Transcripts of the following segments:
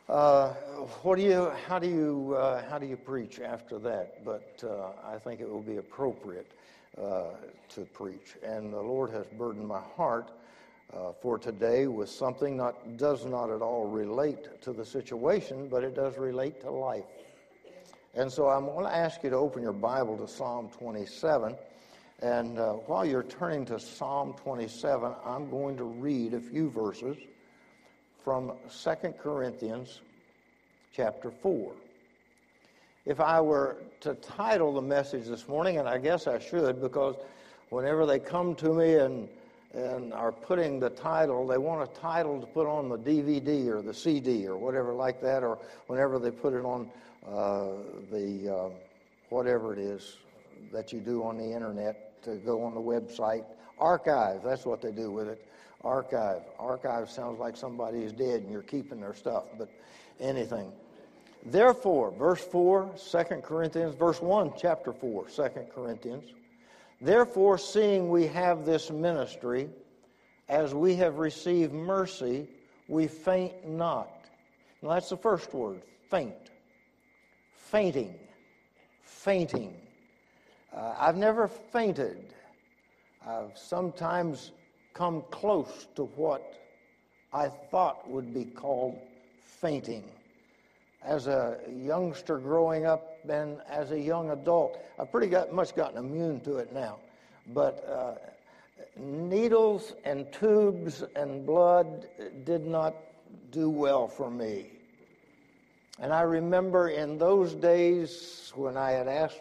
How do you preach after that? But I think it will be appropriate to preach. And the Lord has burdened my heart for today with something does not at all relate to the situation, but it does relate to life. And so I'm going to ask you to open your Bible to Psalm 27. And while you're turning to Psalm 27, I'm going to read a few verses from 2 Corinthians chapter 4. If I were to title the message this morning, and I guess I should, because whenever they come to me and are putting the title, they want a title to put on the DVD or the CD or whatever like that, or whenever they put it on the whatever it is that you do on the internet to go on the website. Archive, that's what they do with it. Archive. Archive sounds like somebody is dead and you're keeping their stuff, but anything. Therefore, verse 4, 2 Corinthians, verse 1, chapter 4, 2 Corinthians. Therefore, seeing we have this ministry, as we have received mercy, we faint not. Now that's the first word, faint. Fainting. Fainting. I've never fainted. I've sometimes come close to what I thought would be called fainting. As a youngster growing up and as a young adult, I've much gotten immune to it now. But needles and tubes and blood did not do well for me. And I remember in those days when I had asked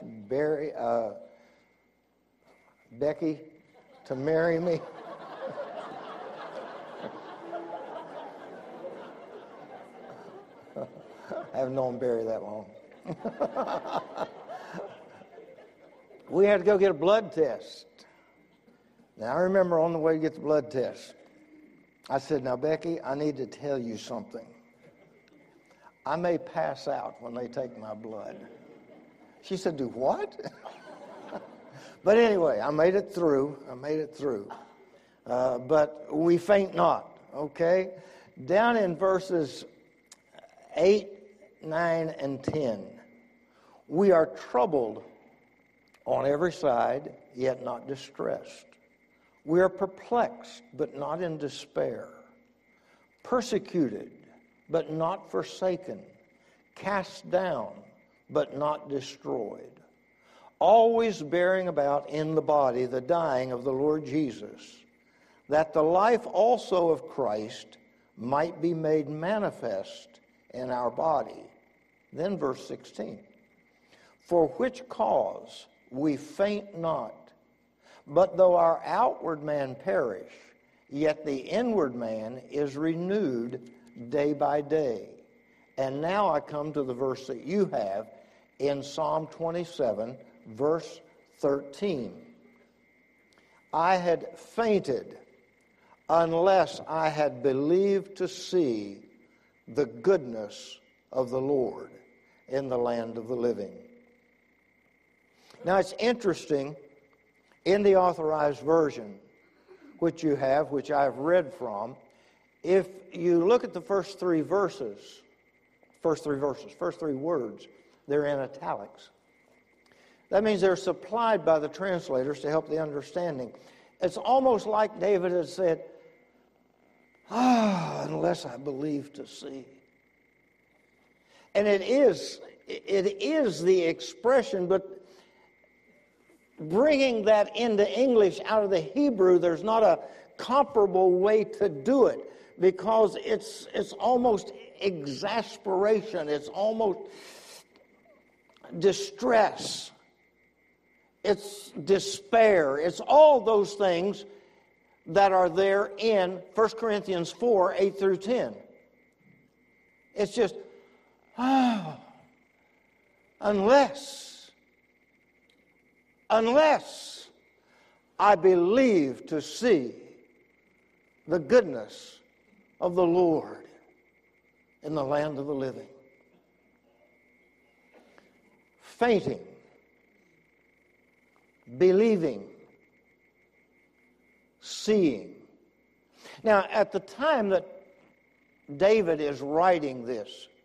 Becky to marry me. I haven't known Barry that long. We had to go get a blood test. Now, I remember on the way to get the blood test, I said, now, Becky, I need to tell you something. I may pass out when they take my blood. She said, do what? But anyway, I made it through. But we faint not, okay? Down in verses 8, 9, and 10, we are troubled on every side, yet not distressed. We are perplexed, but not in despair. Persecuted, but not forsaken. Cast down, but not destroyed. Always bearing about in the body the dying of the Lord Jesus, that the life also of Christ might be made manifest in our body. Then verse 16. For which cause we faint not, but though our outward man perish, yet the inward man is renewed day by day. And now I come to the verse that you have in Psalm 27, verse 13. I had fainted unless I had believed to see the goodness of the Lord in the land of the living. Now it's interesting, in the Authorized Version, which you have, which I've read from, if you look at the first three words, they're in italics. That means they're supplied by the translators to help the understanding. It's almost like David had said, unless I believe to see. And it is the expression, but bringing that into English out of the Hebrew, there's not a comparable way to do it, because it's almost exasperation, it's almost distress, it's despair, it's all those things that are there in 1 Corinthians 4, 8 through 10. It's just, unless I believe to see the goodness of the Lord in the land of the living. Fainting, believing, seeing. Now, at the time that David is writing this,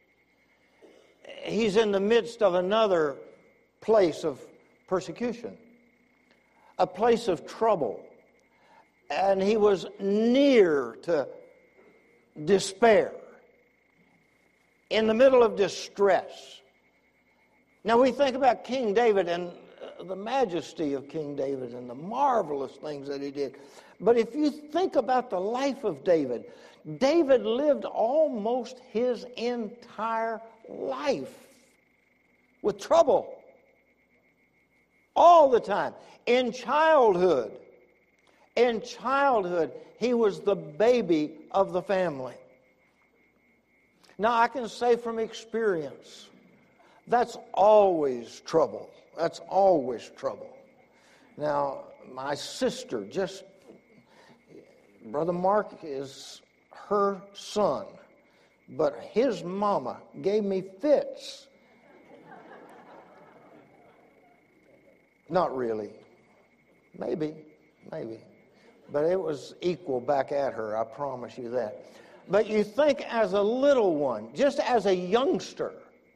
he's in the midst of another place of persecution, a place of trouble. And he was near to despair, in the middle of distress. Now we think about King David and the majesty of King David and the marvelous things that he did. But if you think about the life of David, David lived almost his entire life with trouble all the time. In childhood, he was the baby of the family. Now, I can say from experience, that's always trouble. That's always trouble. Now, my sister, Brother Mark is her son, but his mama gave me fits. Not really. Maybe. But it was equal back at her, I promise you that. But you think as a little one, just as a youngster,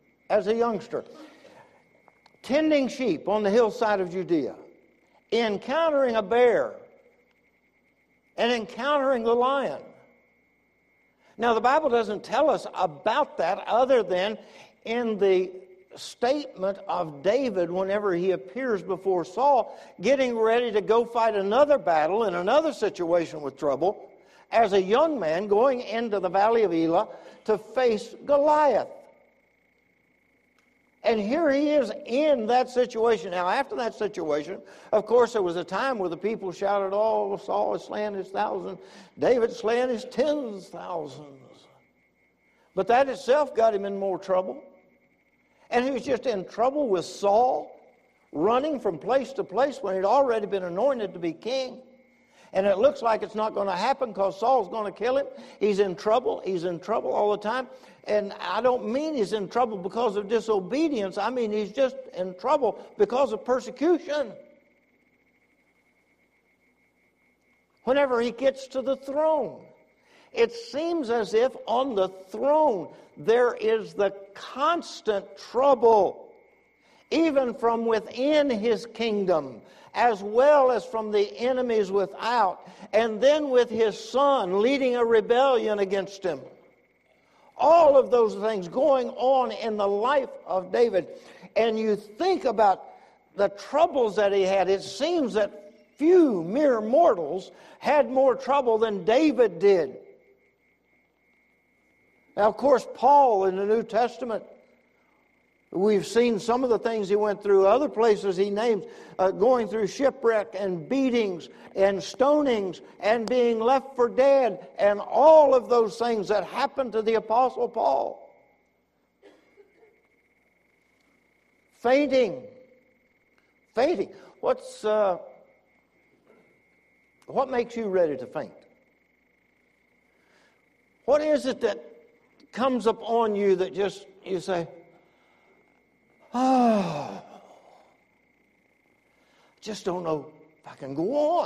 tending sheep on the hillside of Judea, encountering a bear, and encountering the lion. Now, the Bible doesn't tell us about that other than in the statement of David whenever he appears before Saul, getting ready to go fight another battle in another situation with trouble, as a young man going into the valley of Elah to face Goliath. And here he is in that situation. Now, after that situation, of course, there was a time where the people shouted, "Oh, Saul is slaying his thousands, David slaying his tens of thousands." But that itself got him in more trouble. And he was just in trouble with Saul, running from place to place when he'd already been anointed to be king. And it looks like it's not going to happen because Saul's going to kill him. He's in trouble all the time. And I don't mean he's in trouble because of disobedience. I mean he's just in trouble because of persecution. Whenever he gets to the throne, it seems as if on the throne there is the constant trouble, even from within his kingdom, as well as from the enemies without, and then with his son leading a rebellion against him. All of those things going on in the life of David. And you think about the troubles that he had. It seems that few mere mortals had more trouble than David did. Now, of course, Paul in the New Testament, we've seen some of the things he went through. Other places he names going through shipwreck and beatings and stonings and being left for dead and all of those things that happened to the Apostle Paul. Fainting. What makes you ready to faint? What is it that comes upon you that just you say, "Oh, just don't know if I can go on.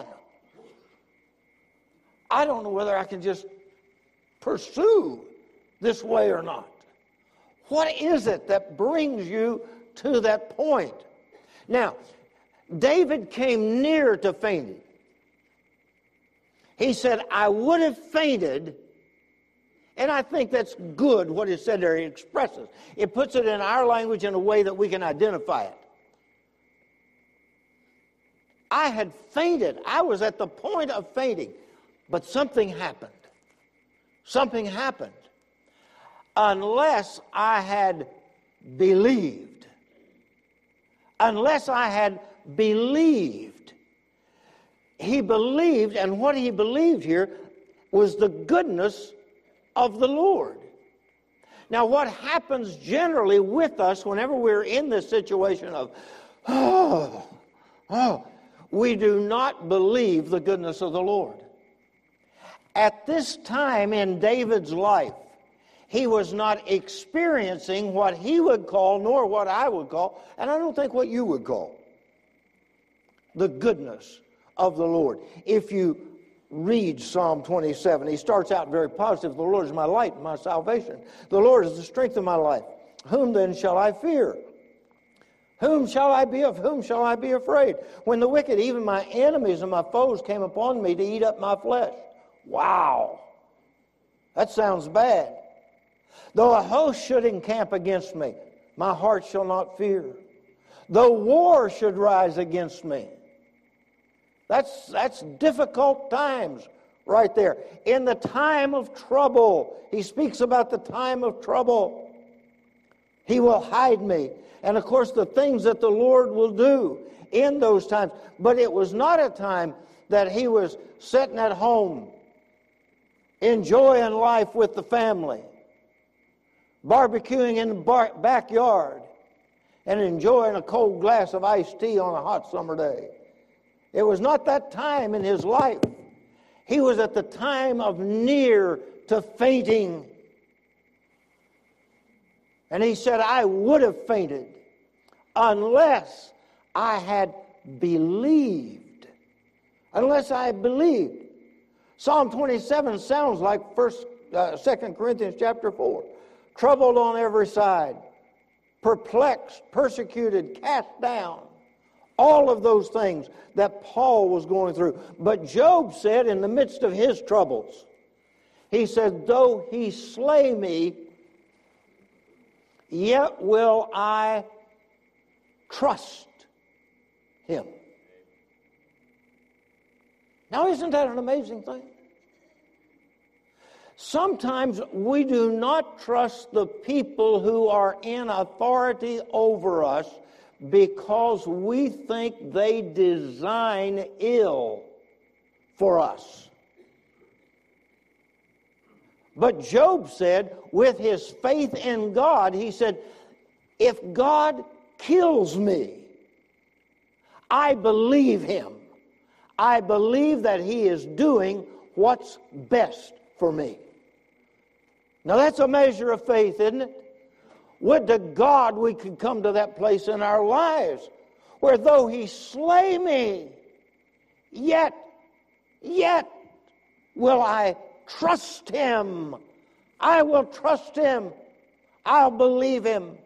I don't know whether I can just pursue this way or not." What is it that brings you to that point? Now, David came near to fainting. He said, "I would have fainted." And I think that's good what he said there. He expresses. It puts it in our language in a way that we can identify it. I had fainted. I was at the point of fainting. But something happened. Something happened. Unless I had believed. Unless I had believed. He believed, and what he believed here was the goodness of the Lord. Now, what happens generally with us whenever we're in this situation of, we do not believe the goodness of the Lord. At this time in David's life, he was not experiencing what he would call, nor what I would call, and I don't think what you would call, the goodness of the Lord. If you read Psalm 27, he starts out very positive. "The Lord is my light and my salvation. The Lord is the strength of my life. Whom then shall I fear? Whom shall I be of? Whom shall I be afraid? When the wicked, even my enemies and my foes, came upon me to eat up my flesh. Wow. That sounds bad. Though a host should encamp against me, my heart shall not fear. Though war should rise against me. That's difficult times right there. In the time of trouble, he speaks about the time of trouble. He will hide me. And of course, the things that the Lord will do in those times. But it was not a time that he was sitting at home, enjoying life with the family, barbecuing in the backyard, and enjoying a cold glass of iced tea on a hot summer day. It was not that time in his life. He was at the time of near to fainting. And he said, I would have fainted unless I had believed. Unless I had believed. Psalm 27 sounds like 2 Corinthians chapter 4. Troubled on every side, perplexed, persecuted, cast down. All of those things that Paul was going through. But Job said in the midst of his troubles, he said, though he slay me, yet will I trust him. Now, isn't that an amazing thing? Sometimes we do not trust the people who are in authority over us because we think they design ill for us. But Job said, with his faith in God, he said, if God kills me, I believe him. I believe that he is doing what's best for me. Now that's a measure of faith, isn't it? Would to God we could come to that place in our lives where though he slay me, yet will I trust him. I will trust him. I'll believe him.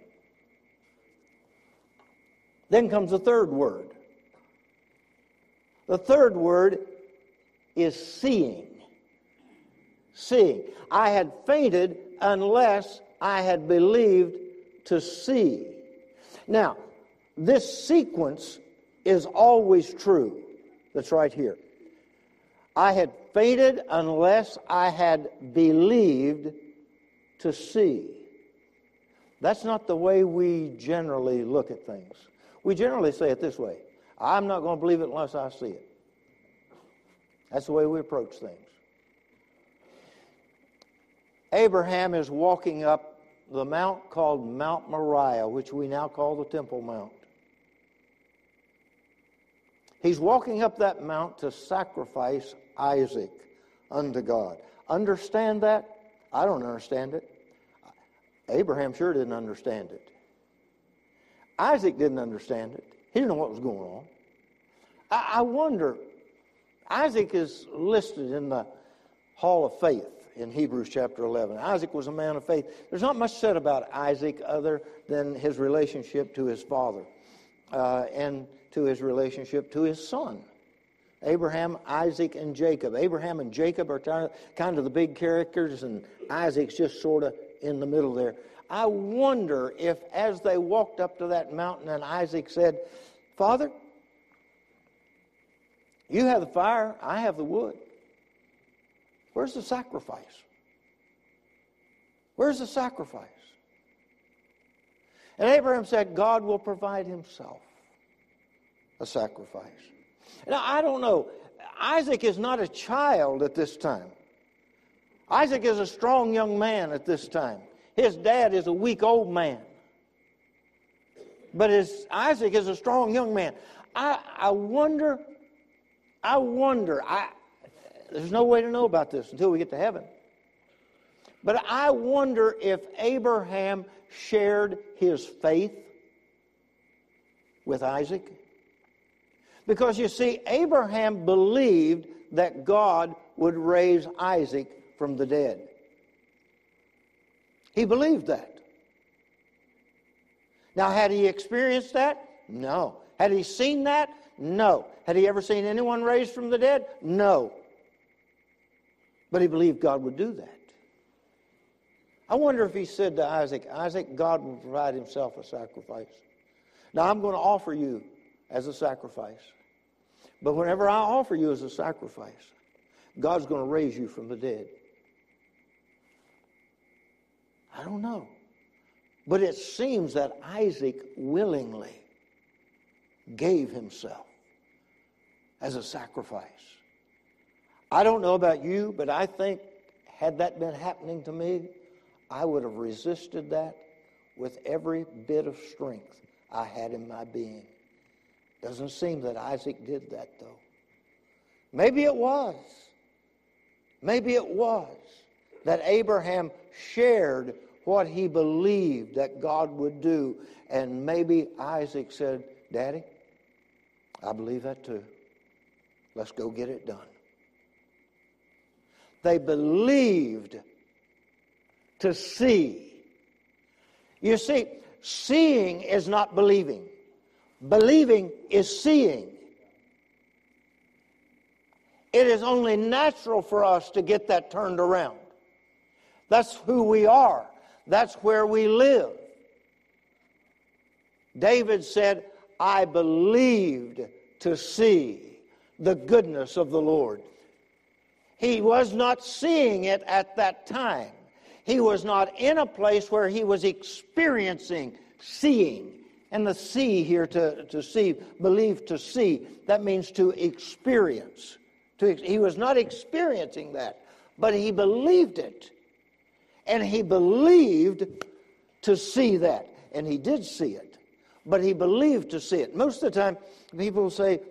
Then comes the third word. The third word is seeing. Seeing. I had fainted unless I had believed to see. Now, this sequence is always true. That's right here. I had fainted unless I had believed to see. That's not the way we generally look at things. We generally say it this way. I'm not going to believe it unless I see it. That's the way we approach things. Abraham is walking up the mount called Mount Moriah, which we now call the Temple Mount. He's walking up that mount to sacrifice Isaac unto God. Understand that? I don't understand it. Abraham sure didn't understand it. Isaac didn't understand it. He didn't know what was going on. I wonder, Isaac is listed in the Hall of Faith in Hebrews chapter 11. Isaac was a man of faith. There's not much said about Isaac other than his relationship to his father and to his relationship to his son. Abraham, Isaac, and Jacob. Abraham and Jacob are kind of the big characters, and Isaac's just sort of in the middle there. I wonder if as they walked up to that mountain and Isaac said, Father, you have the fire, I have the wood. Where's the sacrifice? Where's the sacrifice? And Abraham said, God will provide himself a sacrifice. Now, I don't know. Isaac is not a child at this time. Isaac is a strong young man at this time. His dad is a weak old man. But Isaac is a strong young man. I wonder, there's no way to know about this until we get to heaven. But I wonder if Abraham shared his faith with Isaac. Because you see, Abraham believed that God would raise Isaac from the dead. He believed that. Now, had he experienced that? No. Had he seen that? No. Had he ever seen anyone raised from the dead? No. But he believed God would do that. I wonder if he said to Isaac, Isaac, God will provide himself a sacrifice. Now, I'm going to offer you as a sacrifice. But whenever I offer you as a sacrifice, God's going to raise you from the dead. I don't know. But it seems that Isaac willingly gave himself as a sacrifice. I don't know about you, but I think had that been happening to me, I would have resisted that with every bit of strength I had in my being. Doesn't seem that Isaac did that, though. Maybe it was. Maybe it was that Abraham shared what he believed that God would do. And maybe Isaac said, Daddy, I believe that too. Let's go get it done. They believed to see. You see, seeing is not believing. Believing is seeing. It is only natural for us to get that turned around. That's who we are. That's where we live. David said, I believed to see the goodness of the Lord. He was not seeing it at that time. He was not in a place where he was experiencing seeing. And the see here, to see, believe to see, that means to experience. He was not experiencing that, but he believed it. And he believed to see that. And he did see it. But he believed to see it. Most of the time, people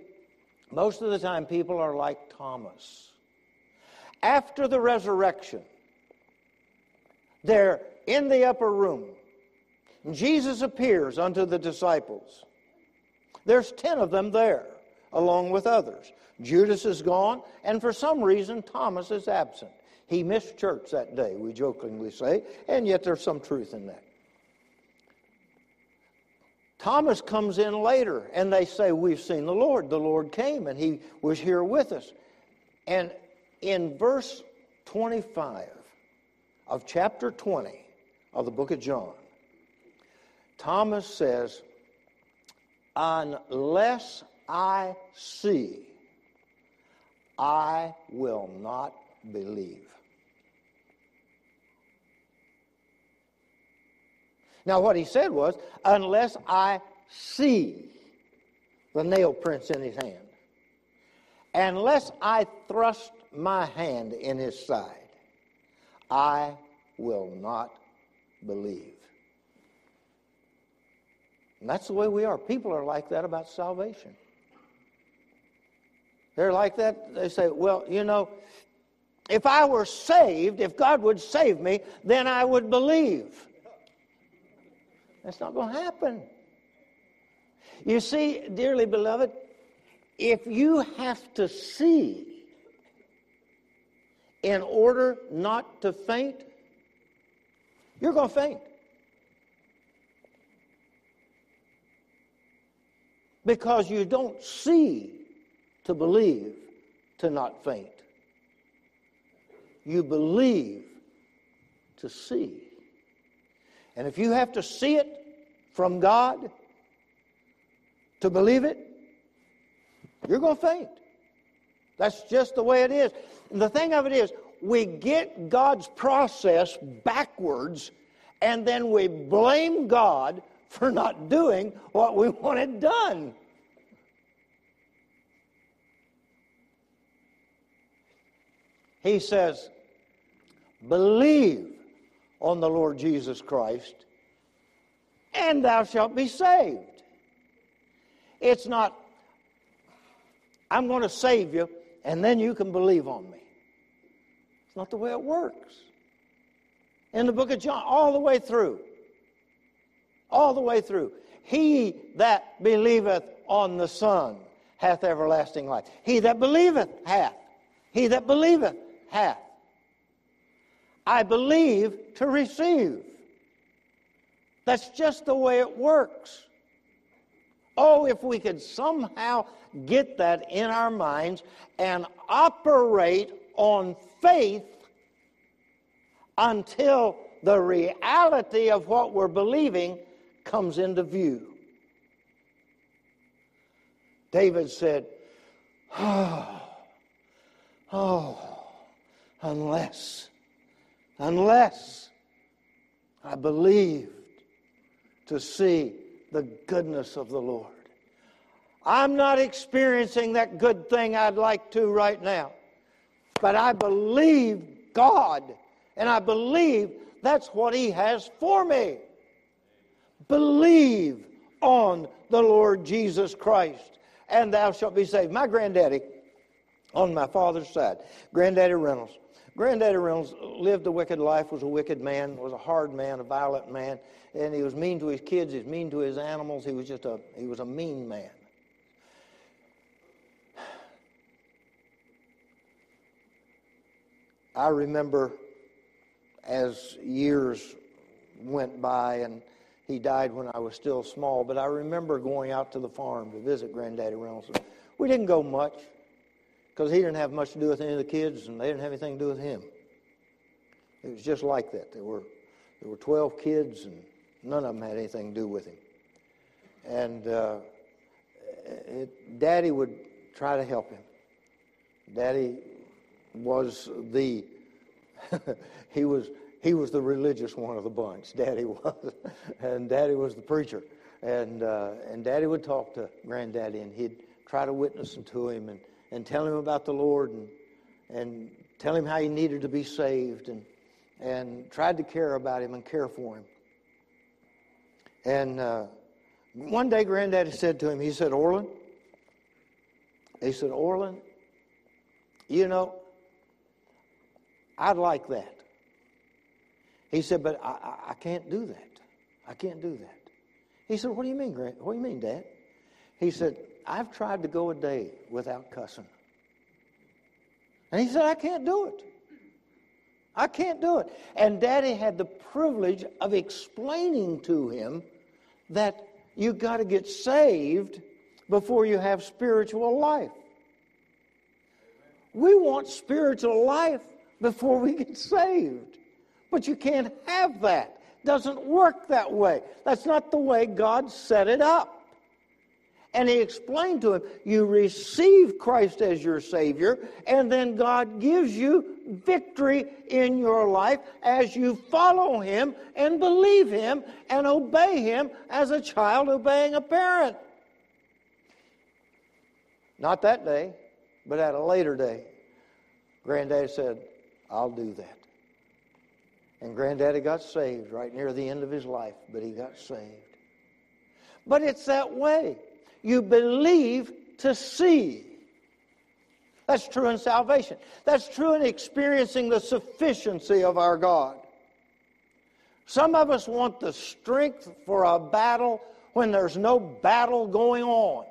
are like Thomas. After the resurrection, they're in the upper room. Jesus appears unto the disciples. There's 10 of them there, along with others. Judas is gone, and for some reason, Thomas is absent. He missed church that day, we jokingly say, and yet there's some truth in that. Thomas comes in later, and they say, we've seen the Lord. The Lord came, and he was here with us. And in verse 25 of chapter 20 of the book of John, Thomas says, unless I see, I will not believe. Now what he said was, unless I see the nail prints in his hand, unless I thrust my hand in his side, I will not believe. And that's the way we are. People are like that about salvation. They're like that. They say, well, you know, if I were saved, if God would save me, then I would believe. That's not going to happen. You see, dearly beloved, if you have to see in order not to faint, you're going to faint. Because you don't see to believe to not faint. You believe to see. And if you have to see it from God to believe it, you're going to faint. That's just the way it is. And the thing of it is, we get God's process backwards, and then we blame God for not doing what we wanted done. He says, believe on the Lord Jesus Christ, and thou shalt be saved. It's not, I'm going to save you, and then you can believe on me. It's not the way it works. In the book of John, all the way through, he that believeth on the Son hath everlasting life. He that believeth hath. He that believeth hath. I believe to receive. That's just the way it works. Oh, if we could somehow get that in our minds and operate on faith until the reality of what we're believing comes into view. David said, unless I believed to see the goodness of the Lord. I'm not experiencing that good thing I'd like to right now, but I believe God, and I believe that's what He has for me. Believe on the Lord Jesus Christ, and thou shalt be saved. My granddaddy, on my father's side, Granddaddy Reynolds lived a wicked life, was a wicked man, was a hard man, a violent man, and he was mean to his kids, he was mean to his animals, he was a mean man. I remember as years went by, and he died when I was still small, but I remember going out to the farm to visit Granddaddy Reynolds. We didn't go much, because he didn't have much to do with any of the kids, and they didn't have anything to do with him. It was just like that. There were 12 kids, and none of them had anything to do with him. And Daddy would try to help him. Daddy was the he was the religious one of the bunch. Daddy was, and Daddy was the preacher. And Daddy would talk to Granddaddy, and he'd try to witness to him and tell him about the Lord and tell him how he needed to be saved and tried to care about him and care for him. And one day Granddaddy said to him, he said, Orland, you know, I'd like that. He said, but I can't do that. I can't do that. He said, what do you mean, What do you mean, Dad? He said, I've tried to go a day without cussing. And he said, I can't do it. I can't do it. And Daddy had the privilege of explaining to him that you got to get saved before you have spiritual life. We want spiritual life before we get saved. But you can't have that. It doesn't work that way. That's not the way God set it up. And he explained to him, you receive Christ as your Savior, and then God gives you victory in your life as you follow Him and believe Him and obey Him as a child obeying a parent. Not that day, but at a later day, Granddaddy said, I'll do that. And Granddaddy got saved right near the end of his life, but he got saved. But it's that way. You believe to see. That's true in salvation. That's true in experiencing the sufficiency of our God. Some of us want the strength for a battle when there's no battle going on.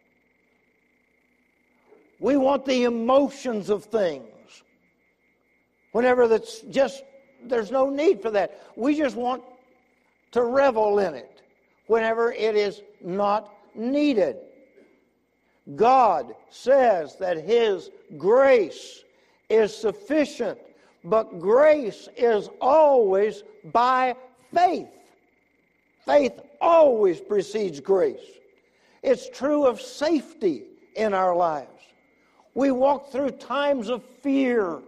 We want the emotions of things whenever there's no need for that. We just want to revel in it whenever it is not needed. God says that His grace is sufficient, but grace is always by faith. Faith always precedes grace. It's true of safety in our lives. We walk through times of fear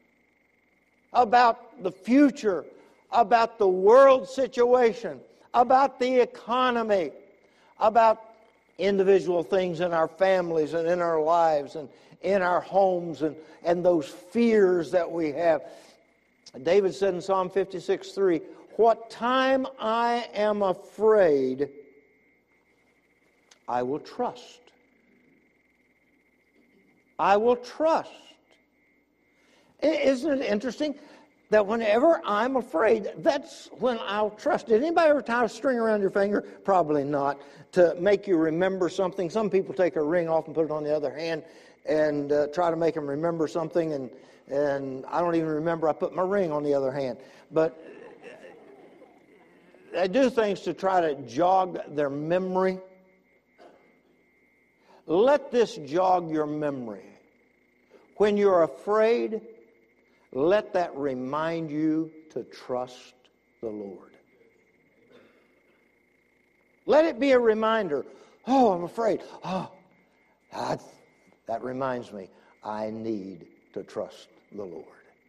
about the future, about the world situation, about the economy, about individual things in our families and in our lives and in our homes and those fears that we have. David said in Psalm 56:3, what time I am afraid, I will trust. I will trust. Isn't it interesting that whenever I'm afraid, that's when I'll trust. Did anybody ever tie a string around your finger? Probably not. To make you remember something. Some people take a ring off and put it on the other hand and try to make them remember something. And I don't even remember I put my ring on the other hand. But they do things to try to jog their memory. Let this jog your memory. When you're afraid, let that remind you to trust the Lord. Let it be a reminder. Oh, I'm afraid. Oh, that reminds me, I need to trust the Lord.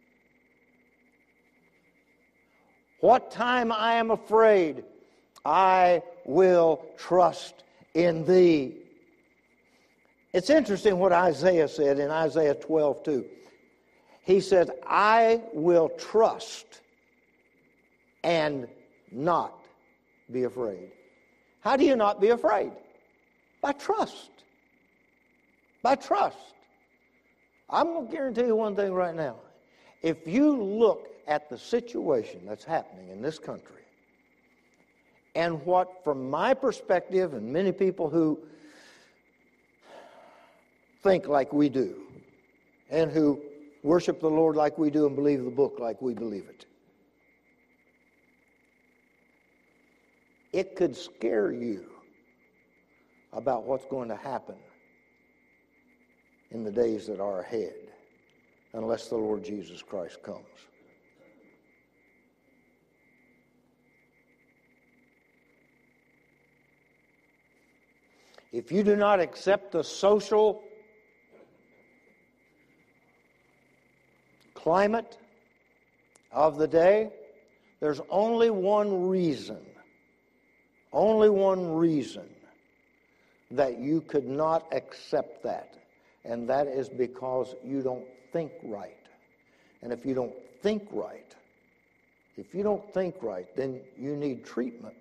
What time I am afraid, I will trust in Thee. It's interesting what Isaiah said in Isaiah 12:2. He said, I will trust and not be afraid. How do you not be afraid? By trust. By trust. I'm going to guarantee you one thing right now. If you look at the situation that's happening in this country, and what, from my perspective, and many people who think like we do, and who worship the Lord like we do and believe the book like we believe it, it could scare you about what's going to happen in the days that are ahead, unless the Lord Jesus Christ comes. If you do not accept the social climate of the day, there's only one reason that you could not accept that, and that is because you don't think right. And if you don't think right, then you need treatment.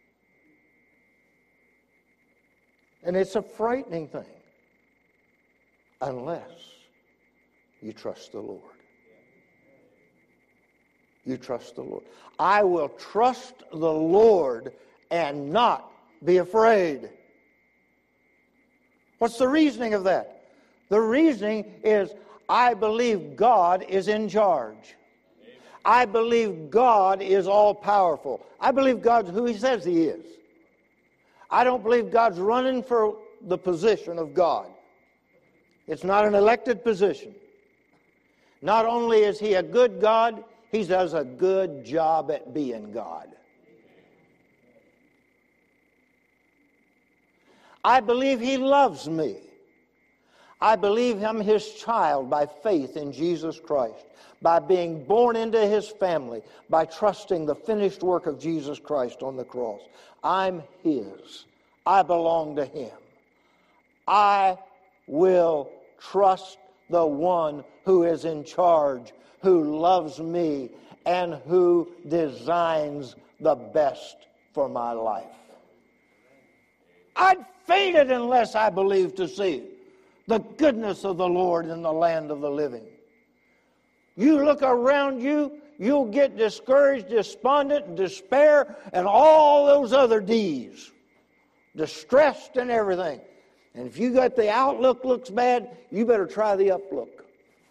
And it's a frightening thing unless you trust the Lord. You trust the Lord. I will trust the Lord and not be afraid. What's the reasoning of that? The reasoning is I believe God is in charge. I believe God is all-powerful. I believe God's who He says He is. I don't believe God's running for the position of God. It's not an elected position. Not only is He a good God, He does a good job at being God. I believe He loves me. I believe I'm His child by faith in Jesus Christ, by being born into His family, by trusting the finished work of Jesus Christ on the cross. I'm His. I belong to Him. I will trust the one who is in charge, who loves me, and who designs the best for my life. I'd faint it unless I believed to see the goodness of the Lord in the land of the living. You look around you, you'll get discouraged, despondent, and despair, and all those other D's. Distressed and everything. And if you got the outlook looks bad, you better try the uplook.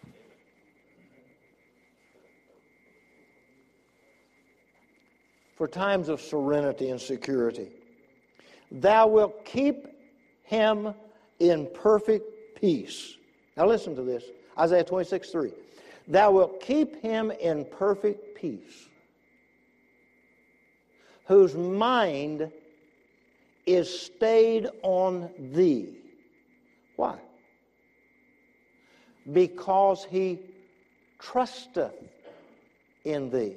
For times of serenity and security, thou wilt keep him in perfect peace. Now listen to this. Isaiah 26:3. Thou wilt keep him in perfect peace, whose mind is stayed on thee. Why? Because he trusteth in thee.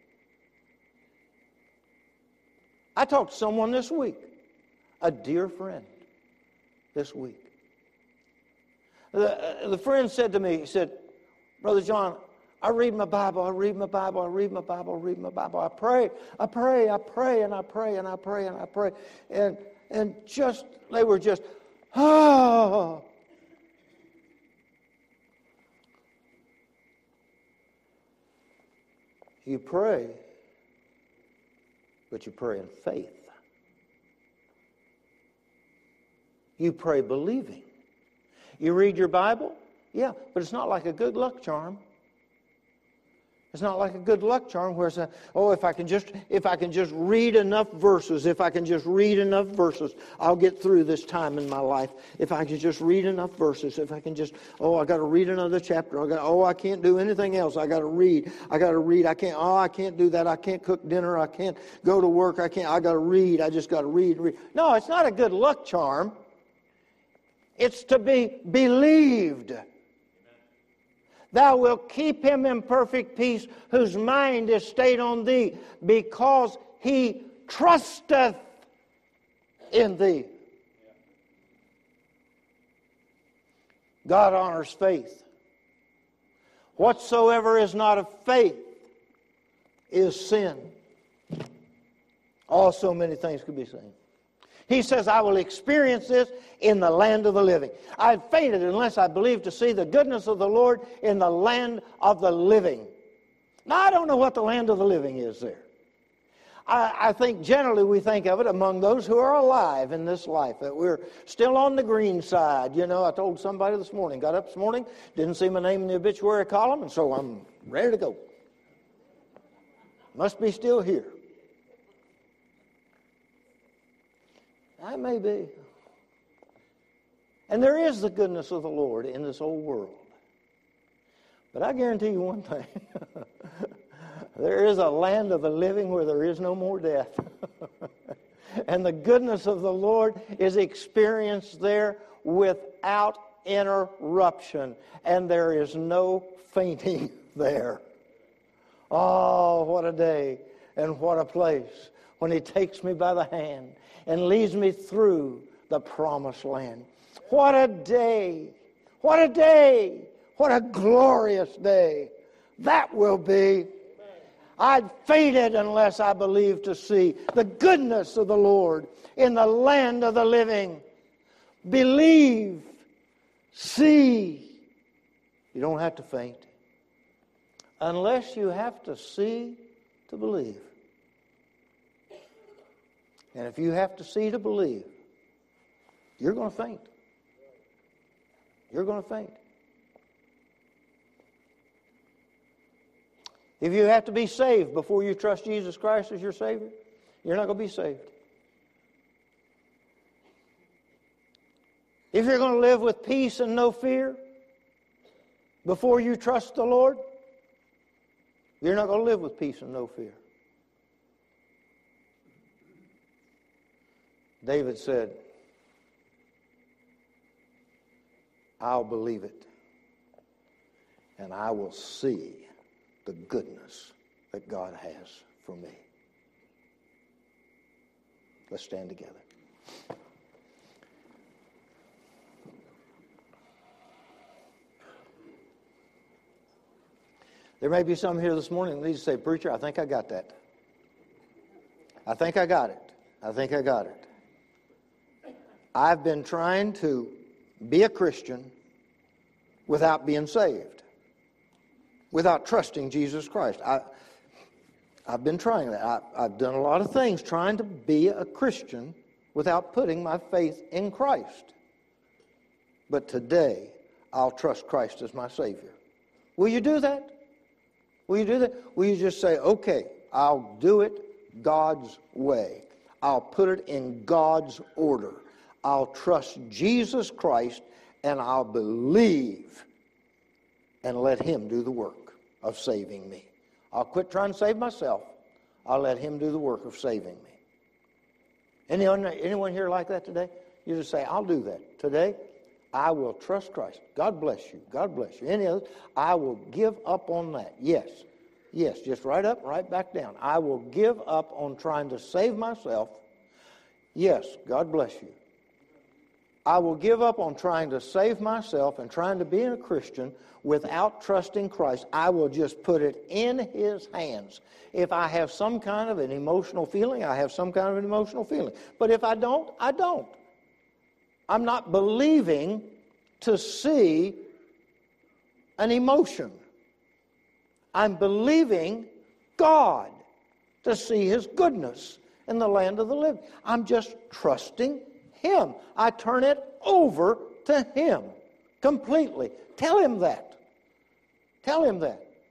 I talked to someone this week, a dear friend this week. The friend said to me, he said, Brother John, I read my Bible, I read my Bible, I read my Bible, I read my Bible. I pray, and I pray. And just, they were just, oh. You pray, but you pray in faith. You pray believing. You read your Bible? Yeah, but it's not like a good luck charm. It's not like a good luck charm where it's if I can just read enough verses, I'll get through this time in my life. If I can just read enough verses, I got to read another chapter. I can't do anything else. I got to read. I can't do that. I can't cook dinner. I can't go to work. I got to read. I just got to read. No, it's not a good luck charm. It's to be believed. Thou wilt keep him in perfect peace, whose mind is stayed on thee, because he trusteth in thee. God honors faith. Whatsoever is not of faith is sin. So many things could be seen. He says, I will experience this in the land of the living. I fainted unless I believed to see the goodness of the Lord in the land of the living. Now, I don't know what the land of the living is there. I think generally we think of it among those who are alive in this life, that we're still on the green side. You know, I told somebody this morning, got up this morning, didn't see my name in the obituary column, and so I'm ready to go. Must be still here. I may be. And there is the goodness of the Lord in this old world. But I guarantee you one thing. There is a land of the living where there is no more death. And the goodness of the Lord is experienced there without interruption. And there is no fainting there. Oh, what a day and what a place when He takes me by the hand and leads me through the promised land. What a day! What a day! What a glorious day that will be. I'd fainted unless I believed to see the goodness of the Lord in the land of the living. Believe, see. You don't have to faint. Unless you have to see to believe. And if you have to see to believe, you're going to faint. You're going to faint. If you have to be saved before you trust Jesus Christ as your Savior, you're not going to be saved. If you're going to live with peace and no fear before you trust the Lord, you're not going to live with peace and no fear. David said, I'll believe it, and I will see the goodness that God has for me. Let's stand together. There may be some here this morning that need to say, Preacher, I think I got that. I think I got it. I think I got it. I've been trying to be a Christian without being saved, without trusting Jesus Christ. I've been trying that. I've done a lot of things trying to be a Christian without putting my faith in Christ. But today, I'll trust Christ as my Savior. Will you do that? Will you do that? Will you just say, okay, I'll do it God's way. I'll put it in God's order. I'll trust Jesus Christ and I'll believe and let Him do the work of saving me. I'll quit trying to save myself. I'll let Him do the work of saving me. Anyone here like that today? You just say, I'll do that. Today, I will trust Christ. God bless you. God bless you. Any others? I will give up on that. Yes. Yes, just right up, right back down. I will give up on trying to save myself. Yes, God bless you. I will give up on trying to save myself and trying to be a Christian without trusting Christ. I will just put it in His hands. If I have some kind of an emotional feeling, I have some kind of an emotional feeling. But if I don't, I don't. I'm not believing to see an emotion. I'm believing God to see His goodness in the land of the living. I'm just trusting Him. I turn it over to Him completely. Tell Him that. Tell Him that.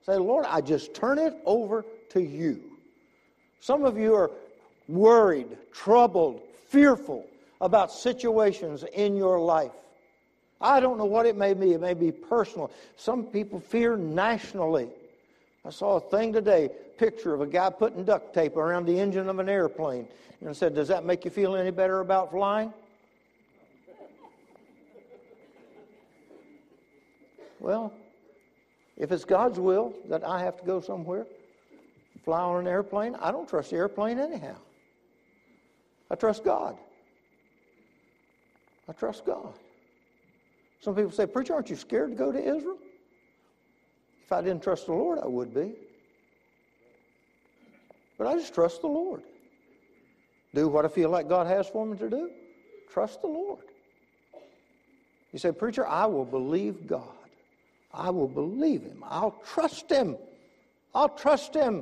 Say, Lord, I just turn it over to you. Some of you are worried, troubled, fearful about situations in your life. I don't know what it may be. It may be personal. Some people fear nationally. I saw a thing today, picture of a guy putting duct tape around the engine of an airplane. And I said, does that make you feel any better about flying? Well, if it's God's will that I have to go somewhere, fly on an airplane, I don't trust the airplane anyhow. I trust God. I trust God. Some people say, preacher, aren't you scared to go to Israel? If I didn't trust the Lord, I would be. But I just trust the Lord. Do what I feel like God has for me to do. Trust the Lord. You say, preacher, I will believe God. I will believe Him. I'll trust Him. I'll trust Him.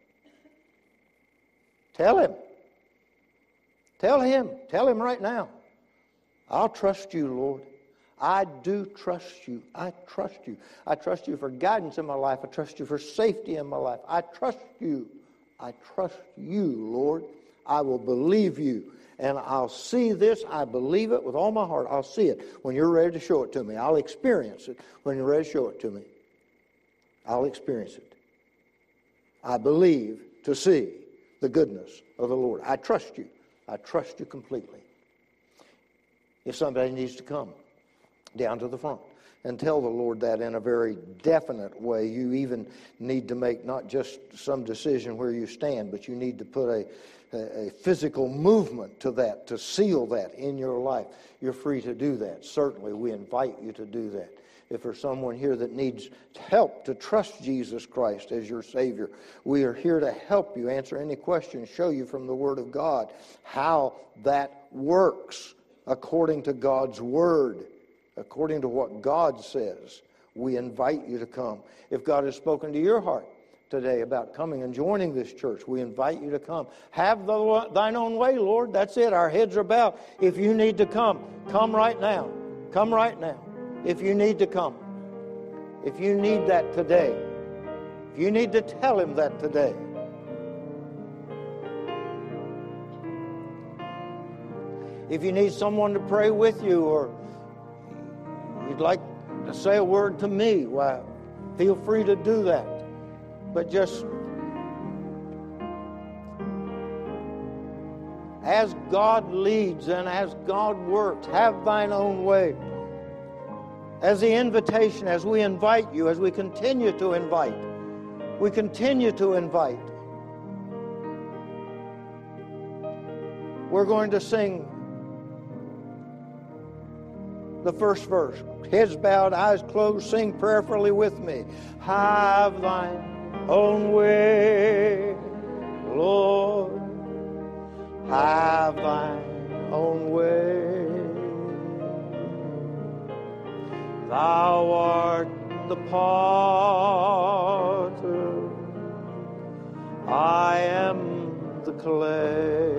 Tell Him. Tell Him. Tell Him right now. I'll trust you, Lord. I do trust you. I trust you. I trust you for guidance in my life. I trust you for safety in my life. I trust you. I trust you, Lord. I will believe you. And I'll see this. I believe it with all my heart. I'll see it when you're ready to show it to me. I'll experience it when you're ready to show it to me. I'll experience it. I believe to see the goodness of the Lord. I trust you. I trust you completely. If somebody needs to come down to the front and tell the Lord that in a very definite way, you even need to make not just some decision where you stand, but you need to put a physical movement to that, to seal that in your life. You're free to do that. Certainly, we invite you to do that. If there's someone here that needs help to trust Jesus Christ as your Savior, we are here to help you, answer any questions, show you from the Word of God how that works according to God's Word, according to what God says. We invite you to come. If God has spoken to your heart today about coming and joining this church, we invite you to come. Have thine own way, Lord. That's it. Our heads are bowed. If you need to come, come right now. Come right now. If you need to come. If you need that today. If you need to tell Him that today. If you need someone to pray with you, or you'd like to say a word to me, why, feel free to do that. But just as God leads and as God works, have thine own way. As the invitation, as we invite you, as we continue to invite, we continue to invite. We're going to sing the first verse. Heads bowed, eyes closed, sing prayerfully with me. Have thine own way, Lord. Have thine own way. Thou art the potter, I am the clay.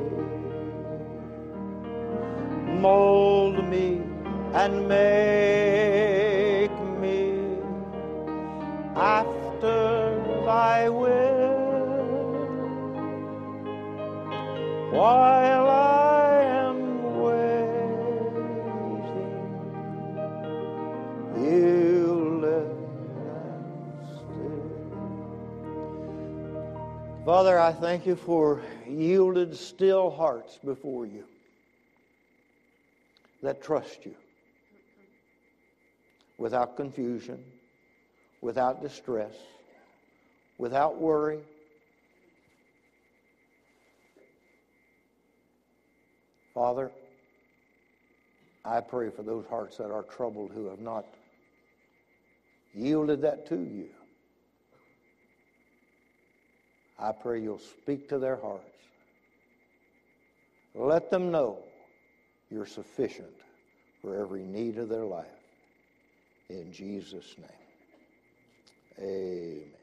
Mold me and make me after thy will, while I am waiting, you let still. Father, I thank you for yielded, still hearts before you that trust you without confusion, without distress, without worry. Father, I pray for those hearts that are troubled who have not yielded that to you. I pray you'll speak to their hearts. Let them know you're sufficient for every need of their life. In Jesus' name, amen.